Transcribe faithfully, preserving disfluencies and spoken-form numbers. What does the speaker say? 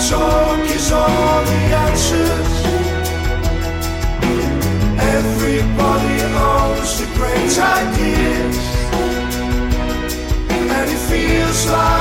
talk is all the answers. Everybody owns the great ideas, and it feels like